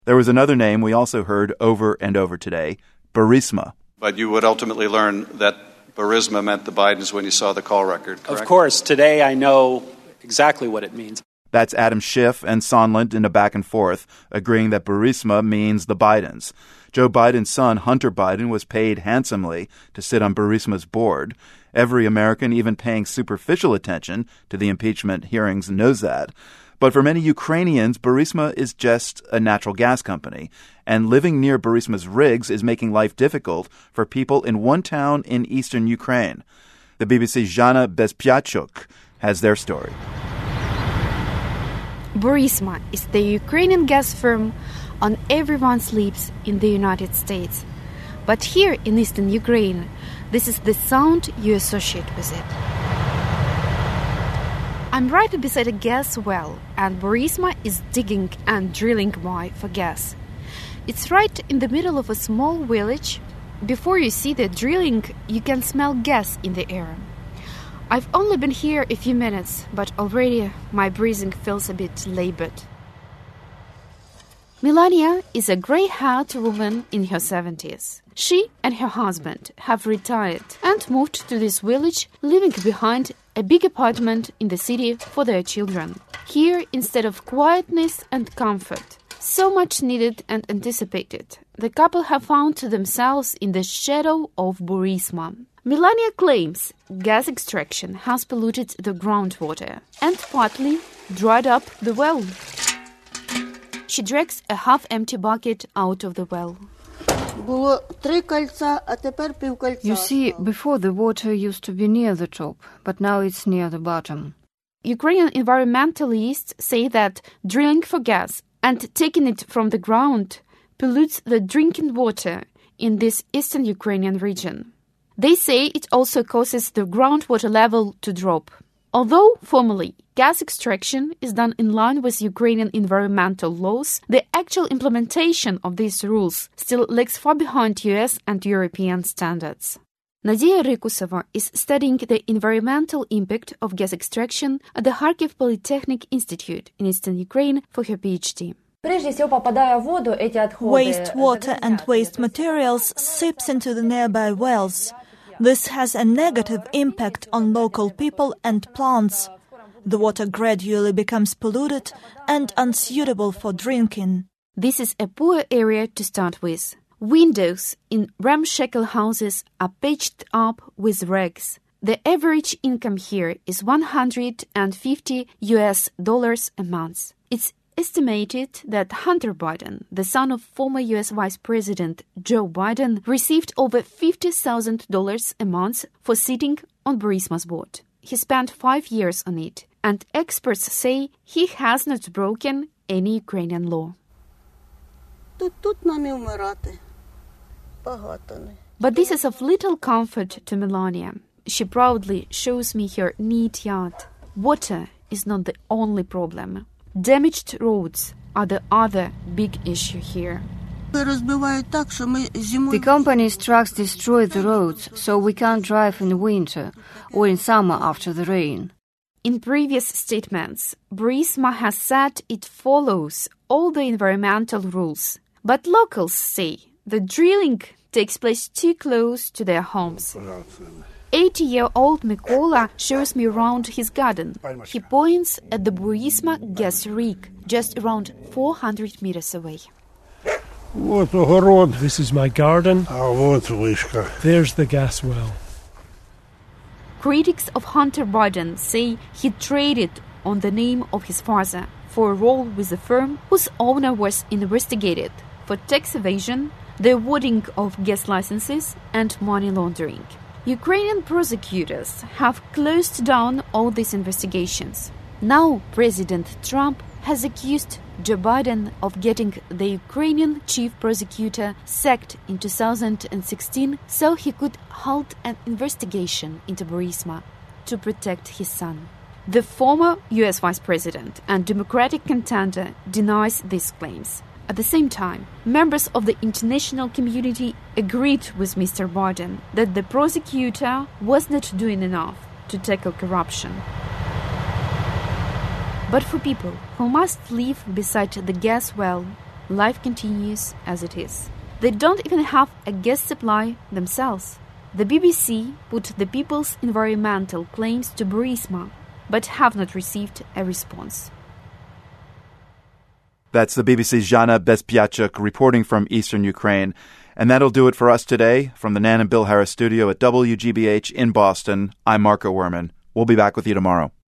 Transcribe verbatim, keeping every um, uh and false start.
There was another name we also heard over and over today, Burisma. But you would ultimately learn that Burisma meant the Bidens when you saw the call record, correct? Of course. Today I know exactly what it means. That's Adam Schiff and Sondland in a back and forth, agreeing that Burisma means the Bidens. Joe Biden's son, Hunter Biden, was paid handsomely to sit on Burisma's board. Every American, even paying superficial attention to the impeachment hearings, knows that. But for many Ukrainians, Burisma is just a natural gas company, and living near Burisma's rigs is making life difficult for people in one town in eastern Ukraine. The B B C's Zhana Bezpiachuk has their story. Burisma is the Ukrainian gas firm on everyone's lips in the United States. But here in eastern Ukraine, this is the sound you associate with it. I'm right beside a gas well, and Burisma is digging and drilling by for gas. It's right in the middle of a small village. Before you see the drilling, you can smell gas in the air. I've only been here a few minutes, but already my breathing feels a bit labored. Melania is a grey-haired woman in her seventies. She and her husband have retired and moved to this village, leaving behind a big apartment in the city for their children. Here, instead of quietness and comfort, so much needed and anticipated, the couple have found themselves in the shadow of Burisma. Melania claims gas extraction has polluted the groundwater and partly dried up the well. She drags a half-empty bucket out of the well. You see, before the water used to be near the top, but now it's near the bottom. Ukrainian environmentalists say that drilling for gas and taking it from the ground pollutes the drinking water in this eastern Ukrainian region. They say it also causes the groundwater level to drop. Although formally gas extraction is done in line with Ukrainian environmental laws, the actual implementation of these rules still lags far behind U S and European standards. Nadia Rykusova is studying the environmental impact of gas extraction at the Kharkiv Polytechnic Institute in eastern Ukraine for her PhD. Wastewater and waste materials seeps into the nearby wells. This has a negative impact on local people and plants. The water gradually becomes polluted and unsuitable for drinking. This is a poor area to start with. Windows in ramshackle houses are patched up with rags. The average income here is one hundred fifty U S dollars a month. It's estimated that Hunter Biden, the son of former U S Vice President Joe Biden, received over fifty thousand dollars a month for sitting on Burisma's board. He spent five years on it, and experts say he has not broken any Ukrainian law. But this is of little comfort to Melania. She proudly shows me her neat yard. Water is not the only problem. Damaged roads are the other big issue here. The company's trucks destroy the roads, so we can't drive in winter or in summer after the rain. In previous statements, Burisma has said it follows all the environmental rules. But locals say the drilling takes place too close to their homes. eighty-year-old Mykola shows me around his garden. He points at the Burisma gas rig, just around four hundred meters away. This is my garden. There's the gas well. Critics of Hunter Biden say he traded on the name of his father for a role with a firm whose owner was investigated for tax evasion, the awarding of gas licenses, and money laundering. Ukrainian prosecutors have closed down all these investigations. Now President Trump has accused Joe Biden of getting the Ukrainian chief prosecutor sacked in two thousand sixteen so he could halt an investigation into Burisma to protect his son. The former U S Vice President and Democratic contender denies these claims. At the same time, members of the international community agreed with Mister Biden that the prosecutor was not doing enough to tackle corruption. But for people who must live beside the gas well, life continues as it is. They don't even have a gas supply themselves. The B B C put the people's environmental claims to Burisma, but have not received a response. That's the B B C's Zhana Bezpiachuk reporting from eastern Ukraine. And that'll do it for us today. From the Nan and Bill Harris studio at W G B H in Boston, I'm Marco Werman. We'll be back with you tomorrow.